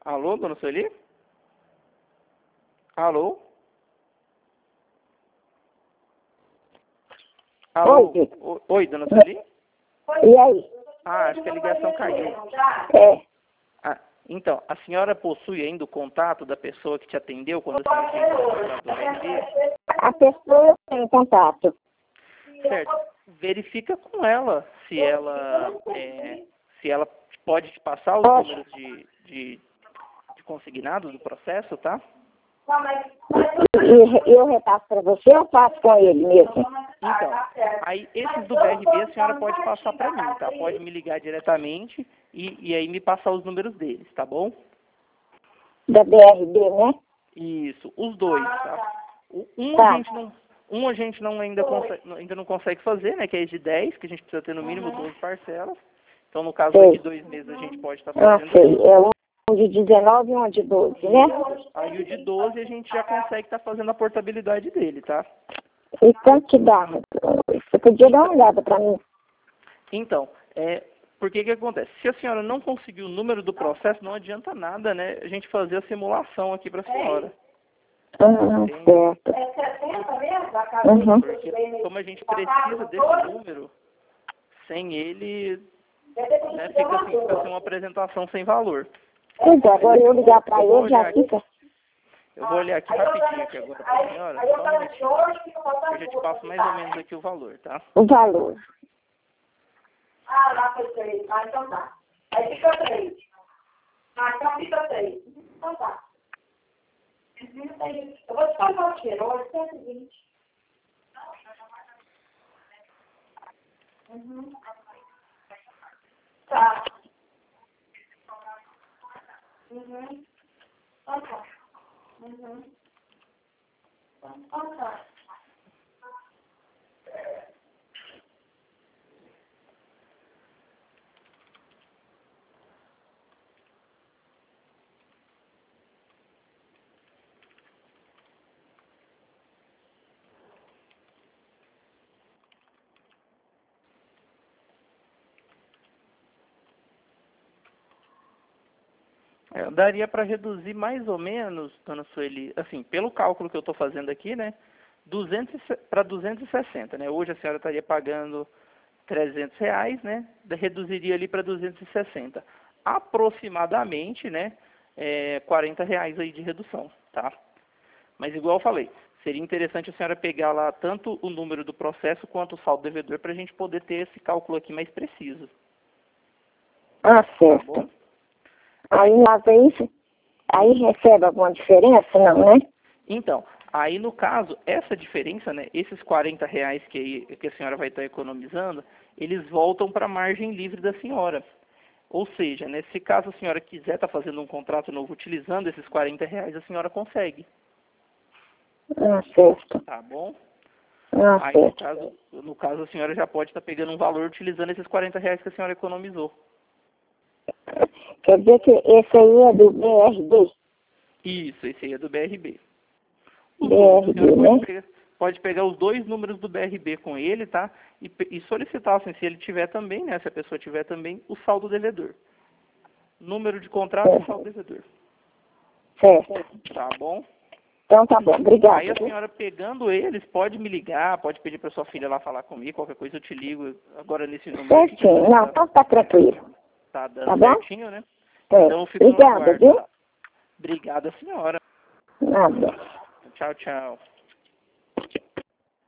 Alô, dona Sueli? Alô? Alô? Oi. Oi, dona Sueli? E aí? Acho que a ligação caiu. É, Ah, então, a senhora possui ainda o contato da pessoa que te atendeu quando a senhora fez o contrato do BRB? a pessoa tem contato. Certo. Verifica com ela se ela pode te passar os Pode. números de consignados do processo, tá? E eu repasso para você ou faço com ele mesmo? Então, aí esses do BRB a senhora pode passar para mim, tá? Pode me ligar diretamente e aí me passar os números deles, tá bom? Da BRB, né? Isso, os dois, tá? Tá. A gente não ainda não consegue fazer, né? Que é esse de 10, que a gente precisa ter no mínimo 12 parcelas. Então, no caso Sei. daqui 2 meses a gente pode estar Ah, fazendo sei. isso. É um de 19 e um de 12, né? Aí o de 12 a gente já consegue estar fazendo a portabilidade dele, tá? E quanto que dá? Você podia dar uma olhada para mim? Então, por que acontece? Se a senhora não conseguir o número do processo, não adianta nada, né? A gente fazer a simulação aqui para a senhora. Certo. Uhum. Porque como a gente precisa desse número, sem ele, né, fica assim uma apresentação sem valor. Pois é, agora eu ligar para Eu vou ele já olhar aqui. fica Eu vou olhar aqui rapidinho aqui agora para a senhora, só um minutinho. Eu já te passo mais ou menos aqui o valor, tá? o valor. Ah, lá foi 3. Ah, então tá. Aí fica 3. Ah, então fica 3. Então tá. Eu vou te pagar o cheiro, olha, 120. Uhum. Tá. Uhum. Então tá. Uhum. Então tá. Daria para reduzir mais ou menos, dona Sueli, assim, pelo cálculo que eu estou fazendo aqui, né? Para 260, né? Hoje a senhora estaria pagando R$ 300, né? Reduziria ali para 260. Aproximadamente, né? R$ 40 aí de redução, tá? Mas igual eu falei, seria interessante a senhora pegar lá tanto o número do processo quanto o saldo devedor para a gente poder ter esse cálculo aqui mais preciso, Ah, tá certo. bom? Aí lá vem, aí recebe alguma diferença, não, né? Então, aí no caso, essa diferença, né, esses R$ 40 que a senhora vai estar economizando, eles voltam para a margem livre da senhora. Ou seja, né, se caso a senhora quiser estar fazendo um contrato novo utilizando esses R$ 40, a senhora consegue, Ah, certo. tá bom? Ah, Aí certo. no caso a senhora já pode estar pegando um valor utilizando esses R$ 40 que a senhora economizou. Quer dizer que esse aí é do BRD? Isso, esse aí é do BRB. Os dois, a BRD, senhora né? pode pegar os dois números do BRB com ele, tá? E solicitar, assim, se ele tiver também, né? Se a pessoa tiver também, o saldo devedor. Número de contrato e saldo devedor. Certo. Tá bom? Então tá bom, obrigada. Aí a senhora pegando eles, pode me ligar, pode pedir para sua filha lá falar comigo, qualquer coisa eu te ligo agora nesse número aqui que a Certinho. senhora Não, então tá tranquilo. tá dando Tá bom? certinho, né? É. Então eu fico no Obrigada, aguardo, viu? tá? Obrigada, senhora. Nada. Tchau, tchau.